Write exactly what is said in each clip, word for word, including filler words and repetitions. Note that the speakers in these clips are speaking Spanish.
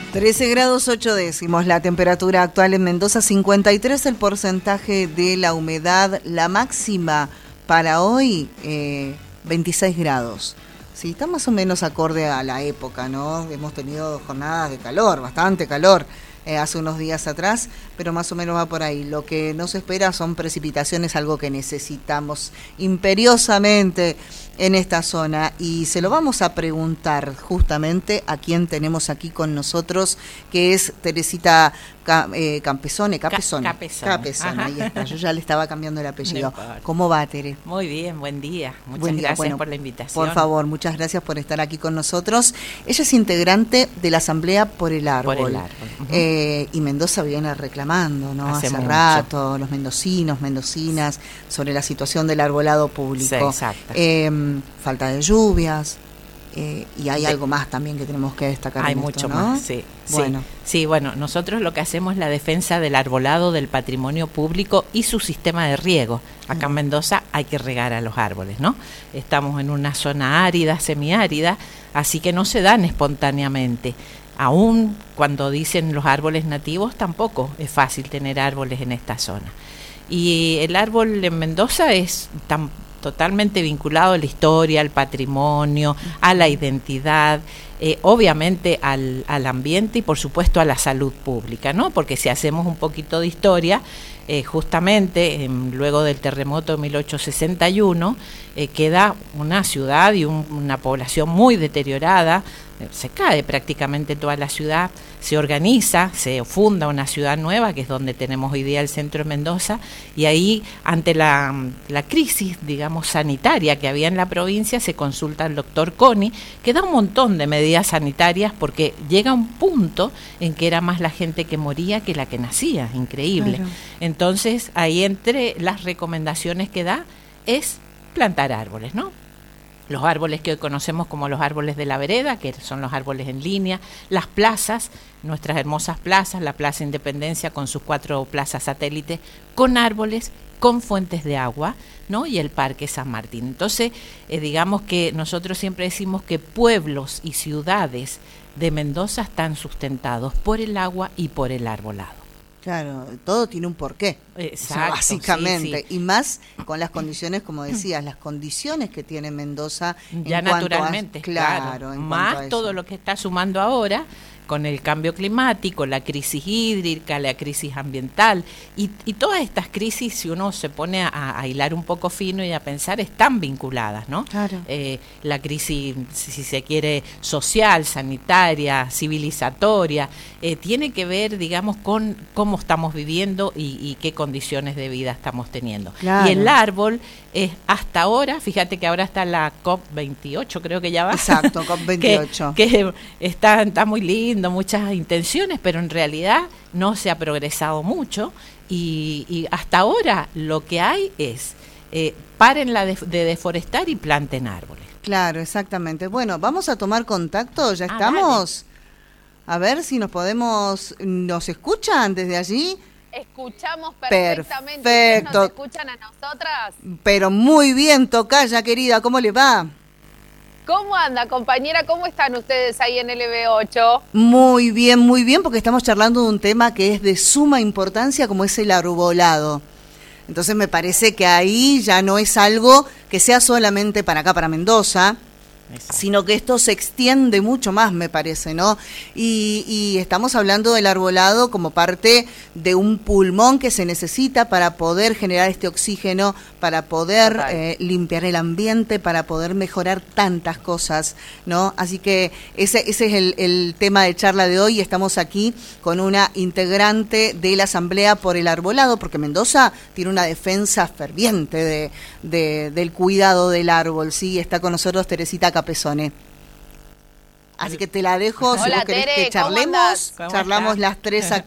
trece grados ocho décimos, la temperatura actual en Mendoza, cincuenta y tres el porcentaje de la humedad, la máxima para hoy, eh, veintiséis grados. Sí, está más o menos acorde a la época, ¿no? Hemos tenido jornadas de calor, bastante calor. Eh, hace unos días atrás, pero más o menos va por ahí. Lo que no se espera son precipitaciones, algo que necesitamos imperiosamente en esta zona, y se lo vamos a preguntar justamente a quien tenemos aquí con nosotros, que es Teresita eh, Campesone, Capesone. Ca Capesone, Capesone, ahí está, yo ya le estaba cambiando el apellido. No, ¿Cómo va, Tere? Muy bien, buen día. Muchas buen día. gracias Bueno, por la invitación. Por favor, muchas gracias por estar aquí con nosotros. Ella es integrante de la Asamblea Por el Árbol. Por el Árbol. Uh-huh. eh, y Mendoza viene reclamando, ¿no? Hace, Hace rato, los mendocinos, mendocinas, sobre la situación del arbolado público. Sí, exacto. Eh, falta de lluvias. Eh, y hay sí. algo más también que tenemos que destacar. Hay en mucho esto, ¿no? más, sí. Bueno. Sí, bueno, nosotros lo que hacemos es la defensa del arbolado, del patrimonio público y su sistema de riego. Acá en Mendoza hay que regar a los árboles, ¿no? Estamos en una zona árida, semiárida, así que no se dan espontáneamente. Aún cuando dicen los árboles nativos, tampoco es fácil tener árboles en esta zona. Y el árbol en Mendoza es tan totalmente vinculado a la historia, al patrimonio, a la identidad, eh, obviamente al, al ambiente y por supuesto a la salud pública, ¿no? Porque si hacemos un poquito de historia, eh, justamente eh, luego del terremoto de mil ochocientos sesenta y uno eh, queda una ciudad y un, una población muy deteriorada, eh, se cae prácticamente toda la ciudad, se organiza, se funda una ciudad nueva, que es donde tenemos hoy día el centro de Mendoza, y ahí ante la, la crisis, digamos, sanitaria que había en la provincia, se consulta al doctor Coni, que da un montón de medidas sanitarias, porque llega un punto en que era más la gente que moría que la que nacía, increíble. Claro. Entonces, ahí entre las recomendaciones que da es plantar árboles, ¿no? Los árboles que hoy conocemos como los árboles de la vereda, que son los árboles en línea, las plazas, nuestras hermosas plazas, la Plaza Independencia con sus cuatro plazas satélites, con árboles, con fuentes de agua, ¿no? Y el Parque San Martín. Entonces, eh, digamos que nosotros siempre decimos que pueblos y ciudades de Mendoza están sustentados por el agua y por el arbolado. Claro, todo tiene un porqué. Exacto, o sea, básicamente, sí, sí. Y más con las condiciones, como decías, las condiciones que tiene Mendoza. Ya naturalmente, a, claro. claro en más todo lo que está sumando ahora con el cambio climático, la crisis hídrica, la crisis ambiental y, y todas estas crisis, si uno se pone a, a hilar un poco fino y a pensar, están vinculadas, ¿no? Claro. Eh, la crisis, si se quiere, social, sanitaria, civilizatoria, eh, tiene que ver, digamos, con cómo estamos viviendo y, y qué condiciones de vida estamos teniendo. Claro. Y el árbol es hasta ahora, fíjate que ahora está la COP veintiocho, creo que ya va. Exacto, COP veintiocho. que, que está, está muy lindo, muchas intenciones, pero en realidad no se ha progresado mucho y, y hasta ahora lo que hay es eh, paren la de, de deforestar y planten árboles. Claro, exactamente. Bueno, vamos a tomar contacto, ya ah, estamos. Dale. A ver si nos podemos, ¿nos escuchan desde allí? Escuchamos perfectamente. Perfecto. ¿Nos escuchan a nosotras? Pero muy bien, tocaya querida, ¿cómo le va? ¿Cómo anda, compañera? ¿Cómo están ustedes ahí en L B ocho? Muy bien, muy bien, porque estamos charlando de un tema que es de suma importancia, como es el arbolado. Entonces me parece que ahí ya no es algo que sea solamente para acá, para Mendoza, Exacto. sino que esto se extiende mucho más, me parece, ¿no? Y, y estamos hablando del arbolado como parte de un pulmón que se necesita para poder generar este oxígeno, para poder eh, limpiar el ambiente, para poder mejorar tantas cosas, ¿no? Así que ese, ese es el, el tema de charla de hoy. Estamos aquí con una integrante de la Asamblea por el Arbolado, porque Mendoza tiene una defensa ferviente de, de, del cuidado del árbol, ¿sí? Está con nosotros Teresita Capesone. Así que te la dejo, Hola, si vos querés Tere, que charlemos, charlamos las tres acá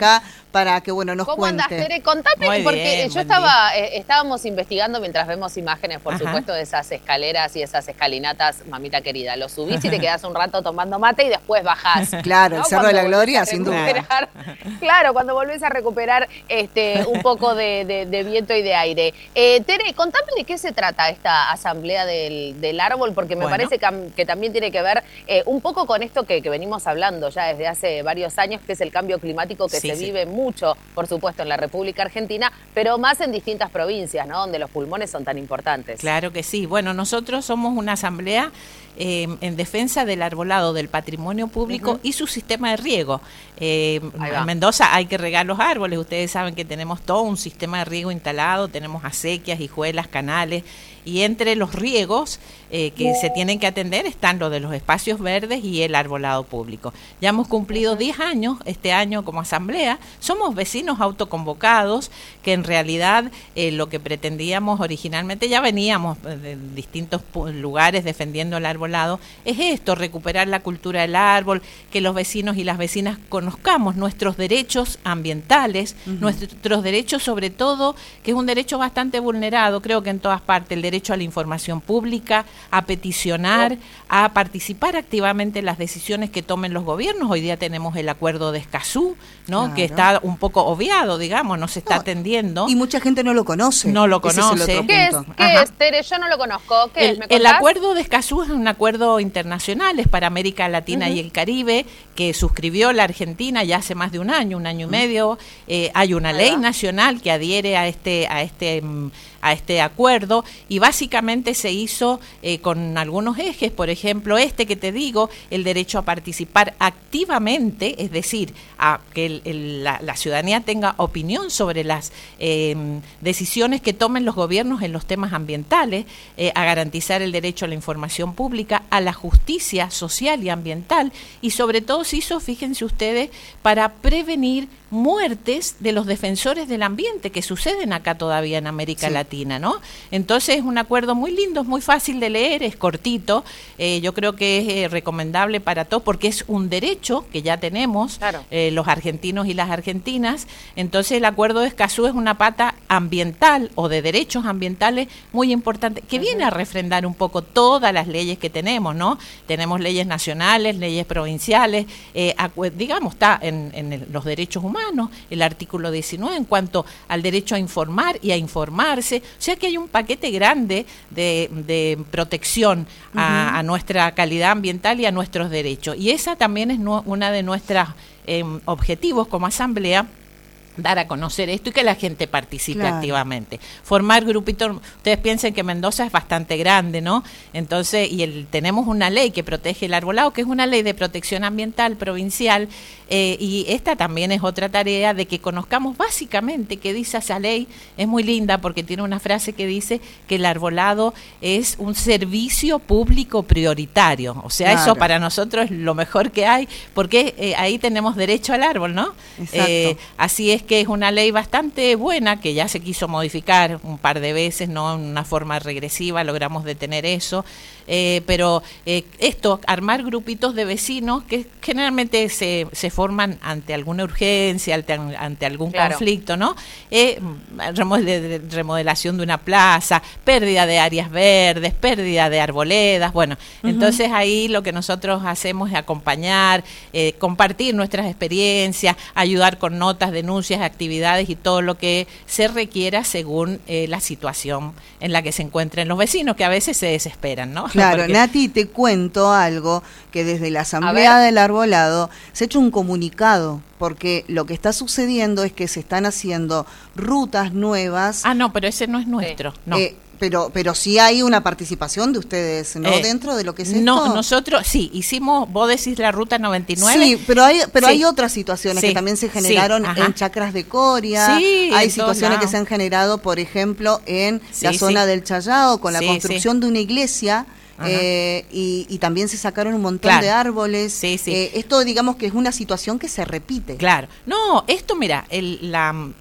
para que, bueno, nos ¿Cómo cuente. andas, Tere? Contame, Muy porque bien, yo buen estaba, eh, estábamos investigando mientras vemos imágenes, por Ajá. supuesto, de esas escaleras y esas escalinatas, mamita querida. Lo subís y te quedás un rato tomando mate y después bajás. Claro, ¿no? el Cerro Cuando de la volvés Gloria, a sin duda. recuperar- Claro, cuando volvés a recuperar este, un poco de, de- de viento y de aire. Eh, Tere, contame de qué se trata esta asamblea del, del árbol, porque me Bueno. parece que, que también tiene que ver eh, un poco con esto que, que venimos hablando ya desde hace varios años, que es el cambio climático que Sí, se sí. vive mucho, por supuesto, en la República Argentina, pero más en distintas provincias, ¿no? Donde los pulmones son tan importantes. Claro que sí. Bueno, nosotros somos una asamblea eh, en defensa del arbolado, del patrimonio público Ujú. y su sistema de riego. Eh, Ahí va. en Mendoza hay que regar los árboles. Ustedes saben que tenemos todo un sistema de riego instalado, tenemos acequias, hijuelas, canales, y entre los riegos eh, que se tienen que atender están los de los espacios verdes y el arbolado público. Ya hemos cumplido diez años este año como asamblea. Somos vecinos autoconvocados que en realidad eh, lo que pretendíamos originalmente, ya veníamos de distintos pu- lugares defendiendo el arbolado, es esto: recuperar la cultura del árbol, que los vecinos y las vecinas conozcamos nuestros derechos ambientales, uh-huh. nuestros derechos, sobre todo, que es un derecho bastante vulnerado, creo que en todas partes, el derecho a la información pública, a peticionar, a participar activamente en las decisiones que tomen los gobiernos. Hoy día tenemos el acuerdo de Escazú, ¿no? Claro. Que está un poco obviado, digamos, no se está No, atendiendo. Y mucha gente no lo conoce. No lo Ese es el conoce. otro ¿Qué es, punto. qué Ajá. es, Tere? Yo no lo conozco. ¿Qué es? El, ¿Me el contás? acuerdo de Escazú es un acuerdo internacional, es para América Latina Uh-huh. y el Caribe, que suscribió la Argentina ya hace más de un año, un año y medio. Eh, hay una Ahí ley va. nacional que adhiere a este, a este, mm, a este acuerdo, y básicamente se hizo eh, con algunos ejes, por ejemplo, este que te digo, el derecho a participar activamente, es decir, a que el, el, la, la ciudadanía tenga opinión sobre las eh, decisiones que tomen los gobiernos en los temas ambientales, eh, a garantizar el derecho a la información pública, a la justicia social y ambiental, y sobre todo se hizo, fíjense ustedes, para prevenir muertes de los defensores del ambiente que suceden acá todavía en América Sí. Latina, ¿no? Entonces es un acuerdo muy lindo, es muy fácil de leer, es cortito, eh, yo creo que es eh, recomendable para todos porque es un derecho que ya tenemos Claro. eh, los argentinos y las argentinas. Entonces el acuerdo de Escazú es una pata ambiental o de derechos ambientales muy importante que viene a refrendar un poco todas las leyes que tenemos, ¿no? Tenemos leyes nacionales, leyes provinciales, eh, acu- digamos, está en, en el- los derechos humanos, el artículo diecinueve en cuanto al derecho a informar y a informarse. O sea que hay un paquete grande de, de protección a, Ujú. a nuestra calidad ambiental y a nuestros derechos. Y esa también es nu- una de nuestros eh, objetivos como asamblea, dar a conocer esto y que la gente participe Claro. activamente. Formar grupitos, ustedes piensen que Mendoza es bastante grande, ¿no? Entonces, y el, tenemos una ley que protege el arbolado, que es una ley de protección ambiental provincial, eh, y esta también es otra tarea de que conozcamos básicamente qué dice esa ley. Es muy linda porque tiene una frase que dice que el arbolado es un servicio público prioritario. O sea, Claro. eso para nosotros es lo mejor que hay, porque eh, ahí tenemos derecho al árbol, ¿no? Exacto. Eh, Así es que es una ley bastante buena que ya se quiso modificar un par de veces, no en una forma regresiva, logramos detener eso, eh, pero eh, esto, armar grupitos de vecinos que generalmente se, se forman ante alguna urgencia, ante, ante algún Claro. conflicto, ¿no? Eh, remodel- remodelación de una plaza, pérdida de áreas verdes, pérdida de arboledas, bueno, Ujú. entonces ahí lo que nosotros hacemos es acompañar, eh, compartir nuestras experiencias, ayudar con notas, denuncias, actividades y todo lo que se requiera según eh, la situación en la que se encuentren los vecinos, que a veces se desesperan, ¿no? Claro, Porque- Nati, te cuento algo, que desde la Asamblea ver. del Arbolado se ha hecho un comunicado, porque lo que está sucediendo es que se están haciendo rutas nuevas, Ah, no, pero ese no es nuestro, no. eh, pero pero sí hay una participación de ustedes, ¿no? Eh, Dentro de lo que es no, esto. nosotros, sí, hicimos, vos decís la ruta noventa y nueve. Sí, pero hay pero Sí. hay otras situaciones Sí, que también se sí, generaron ajá. en chacras de Coria, Sí, hay en todos situaciones que lados. se han generado, por ejemplo, en Sí, la sí. zona del Chayao con la Sí, construcción de una iglesia. Ajá. Eh, y, y también se sacaron un montón Claro. de árboles. Sí, sí. Eh, esto, digamos que es una situación que se repite. Claro. No, esto, mira, el, la,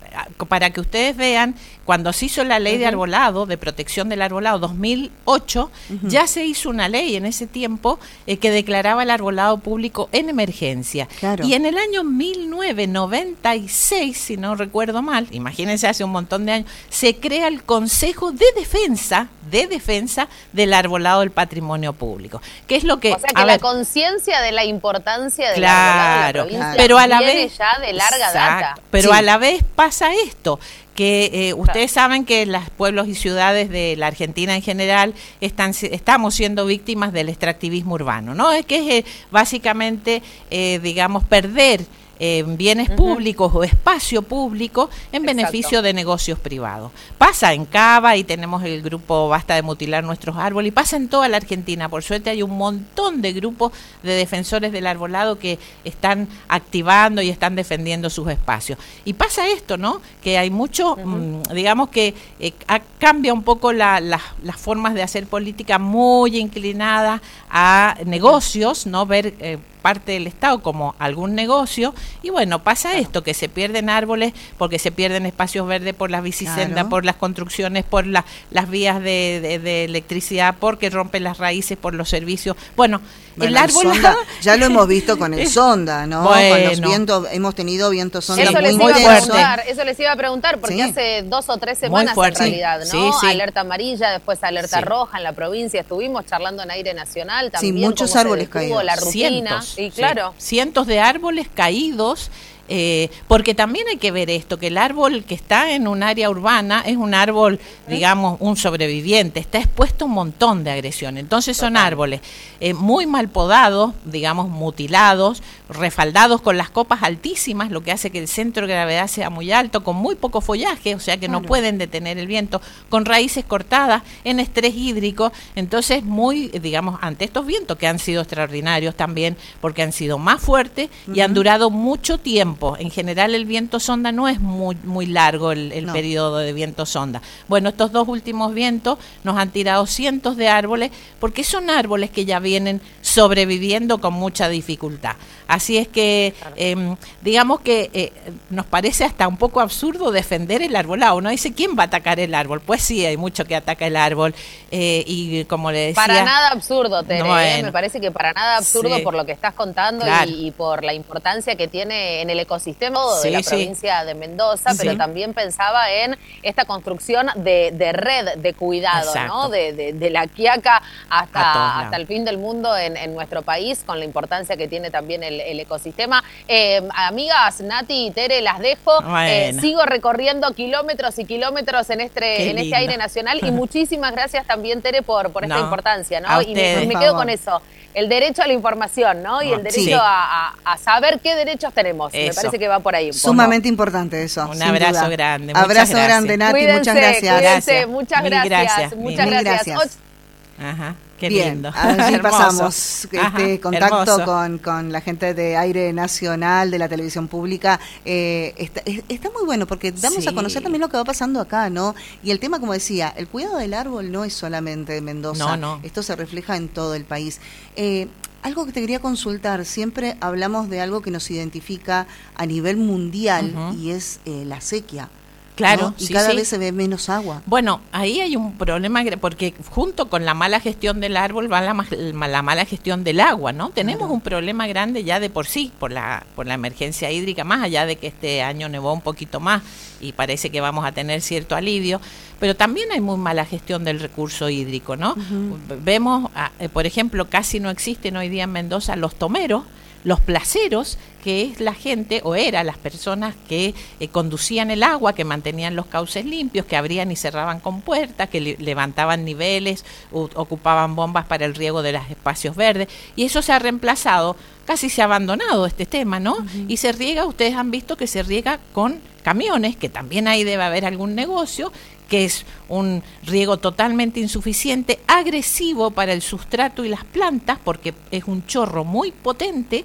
para que ustedes vean, cuando se hizo la ley uh-huh. de arbolado, de protección del arbolado, dos mil ocho, uh-huh. ya se hizo una ley en ese tiempo eh, que declaraba el arbolado público en emergencia. Claro. Y en el año mil novecientos noventa y seis, si no recuerdo mal, imagínense, hace un montón de años, se crea el Consejo de Defensa, de Defensa del Arbolado del Patrimonio Público. ¿Qué es lo que? O sea que la ver, conciencia de la importancia del claro, arbolado de la provincia claro. pero a la viene vez, ya de larga exacto, data. Pero sí. a la vez pasa esto, que eh, ustedes claro. saben que los pueblos y ciudades de la Argentina en general están estamos siendo víctimas del extractivismo urbano, ¿no? Es que es eh, básicamente, eh, digamos, perder Eh, bienes uh-huh. públicos o espacio público en Exacto. beneficio de negocios privados. Pasa en Cava y tenemos el grupo Basta de Mutilar Nuestros Árboles, y pasa en toda la Argentina. Por suerte hay un montón de grupos de defensores del arbolado que están activando y están defendiendo sus espacios. Y pasa esto, ¿no? Que hay mucho, uh-huh. mmm, digamos que eh, cambia un poco la, la, las formas de hacer política muy inclinadas a negocios, ¿no? Ver eh, parte del Estado como algún negocio, y bueno, pasa claro. esto, que se pierden árboles porque se pierden espacios verdes por las bicisendas, claro. por las construcciones, por la, las vías de, de, de electricidad, porque rompen las raíces, por los servicios. Bueno, bueno el árbol... Sonda, ya lo hemos visto con el Sonda, ¿no? Bueno. Con los vientos, hemos tenido vientos Sonda eso muy les iba intensos. a preguntar, eso les iba a preguntar, porque sí. hace dos o tres semanas en realidad, ¿no? Sí, sí. Alerta amarilla, después alerta sí. roja en la provincia, estuvimos charlando en Aire Nacional también. Sí, muchos árboles caídos. La rutina, cientos, y claro. Sí. cientos de árboles caídos, eh, porque también hay que ver esto, que el árbol que está en un área urbana es un árbol, digamos, un sobreviviente, está expuesto a un montón de agresión. Entonces son Total. árboles eh, muy mal podados, digamos, mutilados, refaldados con las copas altísimas, lo que hace que el centro de gravedad sea muy alto, con muy poco follaje, o sea que claro. no pueden detener el viento, con raíces cortadas, en estrés hídrico. Entonces, muy, digamos, ante estos vientos que han sido extraordinarios también, porque han sido más fuertes uh-huh. y han durado mucho tiempo. En general el viento sonda no es muy muy largo el, el no. periodo de viento sonda. Bueno, estos dos últimos vientos nos han tirado cientos de árboles, porque son árboles que ya vienen sobreviviendo con mucha dificultad. Así es que, eh, digamos que eh, nos parece hasta un poco absurdo defender el arbolado. Uno dice, ¿quién va a atacar el árbol? Pues sí, hay mucho que ataca el árbol. Eh, y como le decía... Para nada absurdo, Tere. No, bueno, eh, me parece que para nada absurdo sí. por lo que estás contando claro. y, y por la importancia que tiene en el ecosistema sí, de la sí. provincia de Mendoza, sí. pero también pensaba en esta construcción de, de red de cuidado, Exacto. ¿no? De, de, de la Quiaca hasta, hasta el fin del mundo en, en nuestro país, con la importancia que tiene también el, el ecosistema. Eh, amigas, Nati y Tere, las dejo. Bueno. Eh, sigo recorriendo kilómetros y kilómetros en este, en este aire nacional, y muchísimas gracias también, Tere, por, por esta no, importancia, ¿no? Y me, me quedo con eso. El derecho a la información, ¿no? Y el derecho sí. a, a, a saber qué derechos tenemos. Eso. Me parece que va por ahí un poco. Sumamente importante eso. Un abrazo duda. grande. Abrazo gracias. grande, Nati. Cuídense, muchas gracias. Cuídense, gracias. muchas gracias. gracias. Muchas Mil gracias. gracias. Ajá. Qué Bien, lindo. allí pasamos este Ajá, contacto con, con la gente de Aire Nacional, de la televisión pública. Eh, está, está muy bueno porque damos sí. a conocer también lo que va pasando acá, ¿no? Y el tema, como decía, el cuidado del árbol no es solamente de Mendoza. No, no. Esto se refleja en todo el país. Eh, algo que te quería consultar, siempre hablamos de algo que nos identifica a nivel mundial uh-huh. y es eh, la sequía. Claro, ¿no? Y sí, cada sí. vez se ve menos agua. Bueno, ahí hay un problema, porque junto con la mala gestión del árbol va la, la mala gestión del agua, ¿no? Tenemos claro. un problema grande ya de por sí, por la, por la emergencia hídrica, más allá de que este año nevó un poquito más y parece que vamos a tener cierto alivio, pero también hay muy mala gestión del recurso hídrico, ¿no? Uh-huh. Vemos, por ejemplo, casi no existen hoy día en Mendoza los tomeros, los placeros, que es la gente, o eran las personas que eh, conducían el agua, que mantenían los cauces limpios, que abrían y cerraban compuertas, que le, levantaban niveles, u, ocupaban bombas para el riego de los espacios verdes, y eso se ha reemplazado, casi se ha abandonado este tema, ¿no? Uh-huh. Y se riega, ustedes han visto que se riega con camiones, que también ahí debe haber algún negocio, que es un riego totalmente insuficiente, agresivo para el sustrato y las plantas, porque es un chorro muy potente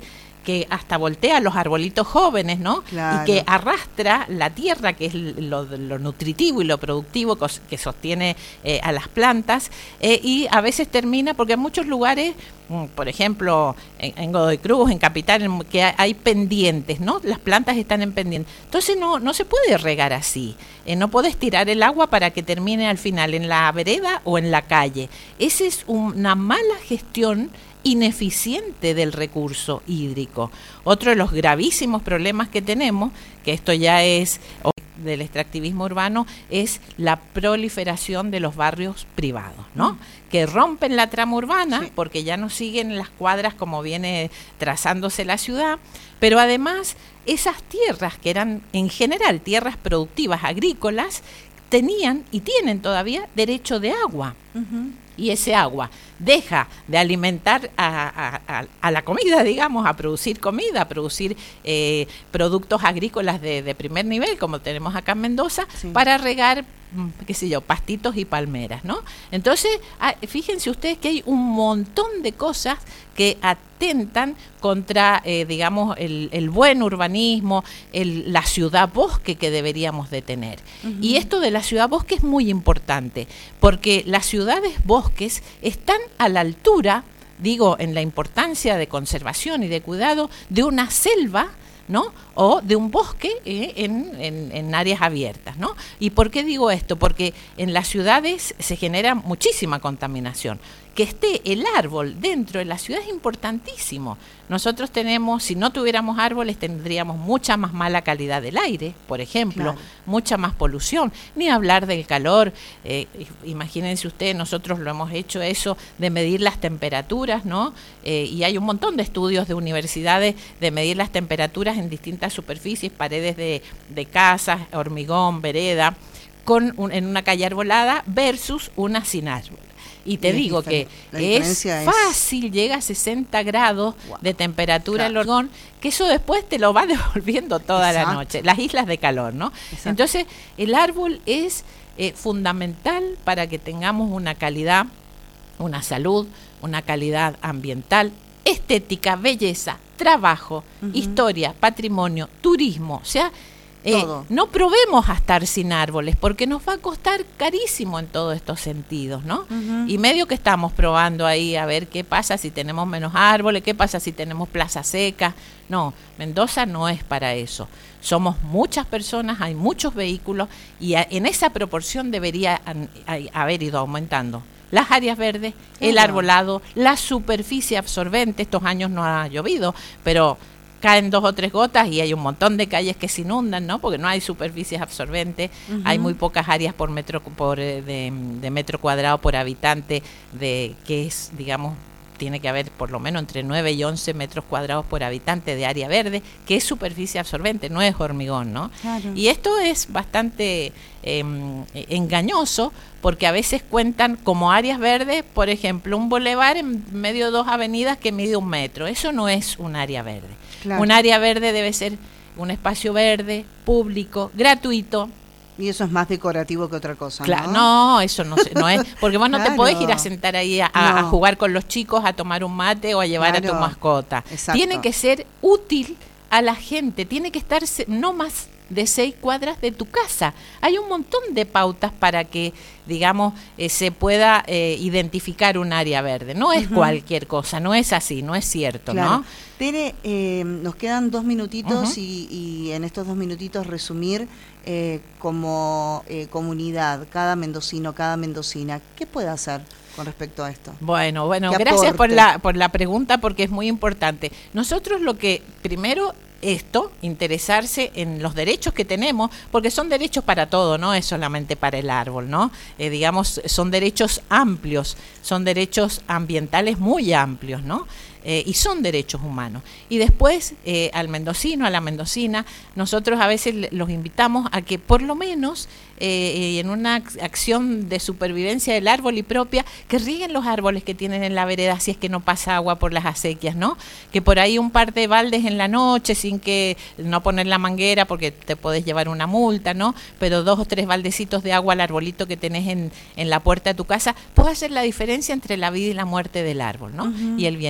que hasta voltea los arbolitos jóvenes, ¿no? Claro. Y que arrastra la tierra, que es lo, lo nutritivo y lo productivo que sostiene eh, a las plantas, eh, y a veces termina, porque en muchos lugares, por ejemplo, en, en Godoy Cruz, en Capital, en, que hay pendientes, ¿no? Las plantas están en pendientes. Entonces no, no se puede regar así. Eh, no puedes tirar el agua para que termine al final en la vereda o en la calle. Esa es una mala gestión ineficiente del recurso hídrico. Otro de los gravísimos problemas que tenemos, que esto ya es del extractivismo urbano, es la proliferación de los barrios privados, ¿no? Mm. Que rompen la trama urbana, sí, porque ya no siguen las cuadras como viene trazándose la ciudad, pero además esas tierras que eran en general tierras productivas agrícolas tenían y tienen todavía derecho de agua. Uh-huh. Y ese agua deja de alimentar a, a, a la comida, digamos, a producir comida, a producir eh, productos agrícolas de, de primer nivel, como tenemos acá en Mendoza, sí, para regar, qué sé yo, pastitos y palmeras, ¿no? Entonces, fíjense ustedes que hay un montón de cosas que atentan contra, eh, digamos, el, el buen urbanismo, el, la ciudad-bosque que deberíamos de tener. Uh-huh. Y esto de la ciudad-bosque es muy importante, porque las ciudades-bosques están a la altura, digo, en la importancia de conservación y de cuidado de una selva, ¿no? O de un bosque eh, en, en, en áreas abiertas, ¿no? ¿Y por qué digo esto? Porque en las ciudades se genera muchísima contaminación. Que esté el árbol dentro de la ciudad es importantísimo. Nosotros tenemos, si no tuviéramos árboles, tendríamos mucha más mala calidad del aire, por ejemplo, claro, mucha más polución, ni hablar del calor. Eh, imagínense ustedes, nosotros lo hemos hecho eso de medir las temperaturas, ¿no? Eh, y hay un montón de estudios de universidades de medir las temperaturas en distintas superficies, paredes de, de casas, hormigón, vereda, con un, en una calle arbolada versus una sin árbol. Y te y digo que es fácil, es... llega a sesenta grados wow. de temperatura, claro, el hormigón, que eso después te lo va devolviendo toda Exacto. la noche, las islas de calor, ¿no? Exacto. Entonces, el árbol es eh, fundamental para que tengamos una calidad, una salud, una calidad ambiental, estética, belleza, trabajo, uh-huh. historia, patrimonio, turismo, o sea, Eh, no probemos a estar sin árboles porque nos va a costar carísimo en todos estos sentidos, ¿no? Uh-huh. Y medio que estamos probando ahí a ver qué pasa si tenemos menos árboles, qué pasa si tenemos plazas secas. No, Mendoza no es para eso. Somos muchas personas, hay muchos vehículos y a, en esa proporción debería an, a, haber ido aumentando las áreas verdes, uh-huh. el arbolado, la superficie absorbente. Estos años no ha llovido, pero caen dos o tres gotas y hay un montón de calles que se inundan, ¿no? Porque no hay superficies absorbentes, uh-huh. hay muy pocas áreas por metro por de, de metro cuadrado por habitante, de que es, digamos, tiene que haber por lo menos entre nueve y once metros cuadrados por habitante de área verde, que es superficie absorbente, no es hormigón, ¿no? Claro. Y esto es bastante eh, engañoso, porque a veces cuentan como áreas verdes, por ejemplo, un bulevar en medio de dos avenidas que mide un metro. Eso no es un área verde. Claro. Un área verde debe ser un espacio verde, público, gratuito. Y eso es más decorativo que otra cosa, claro, ¿no? No, eso no, no es, porque vos no claro. te podés ir a sentar ahí a, no. a jugar con los chicos, a tomar un mate o a llevar claro. a tu mascota. Exacto. Tiene que ser útil a la gente, tiene que estar no más de seis cuadras de tu casa. Hay un montón de pautas para que, digamos, eh, se pueda eh, identificar un área verde. No es uh-huh. cualquier cosa, no es así, no es cierto, claro. ¿no? Tere, eh, nos quedan dos minutitos uh-huh. y, y en estos dos minutitos resumir eh, como eh, comunidad, cada mendocino, cada mendocina, ¿qué puede hacer con respecto a esto? Bueno, bueno, gracias por la, por la pregunta porque es muy importante. Nosotros lo que primero esto, interesarse en los derechos que tenemos, porque son derechos para todo, no es solamente para el árbol, ¿no? Eh, digamos, son derechos amplios, son derechos ambientales muy amplios, ¿no? Eh, y son derechos humanos. Y después, eh, al mendocino, a la mendocina, nosotros a veces los invitamos a que por lo menos eh, en una acción de supervivencia del árbol y propia, que rieguen los árboles que tienen en la vereda si es que no pasa agua por las acequias, ¿no? Que por ahí un par de baldes en la noche, sin que no poner la manguera porque te podés llevar una multa, ¿no? Pero dos o tres baldecitos de agua al arbolito que tenés en, en la puerta de tu casa, puede hacer la diferencia entre la vida y la muerte del árbol, ¿no? Uh-huh. Y el bienestar.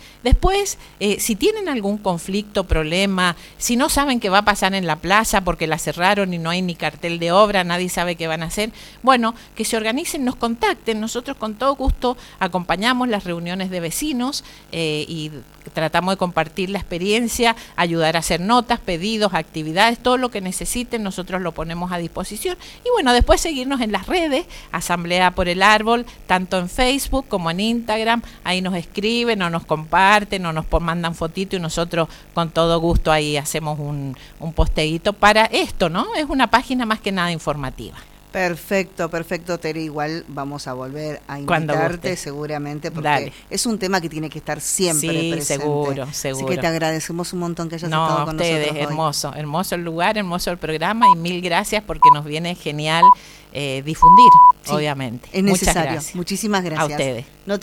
Después, eh, si tienen algún conflicto, problema, si no saben qué va a pasar en la plaza porque la cerraron y no hay ni cartel de obra, nadie sabe qué van a hacer, bueno, que se organicen, nos contacten, nosotros con todo gusto acompañamos las reuniones de vecinos eh, y tratamos de compartir la experiencia, ayudar a hacer notas, pedidos, actividades, todo lo que necesiten, nosotros lo ponemos a disposición. Y bueno, después seguirnos en las redes, Asamblea por el Árbol, tanto en Facebook como en Instagram, ahí nos escriben o nos comparten o nos mandan fotito y nosotros con todo gusto ahí hacemos un, un posteguito para esto, ¿no? Es una página más que nada informativa. Perfecto, perfecto, Tere. Igual vamos a volver a invitarte seguramente porque Dale. es un tema que tiene que estar siempre sí, presente. seguro, seguro. Así que te agradecemos un montón que hayas no, estado con ustedes, nosotros hoy. hermoso, hermoso el lugar, hermoso el programa y mil gracias porque nos viene genial eh, difundir, sí, obviamente. Es necesario. Muchas gracias. Muchísimas gracias. A ustedes. No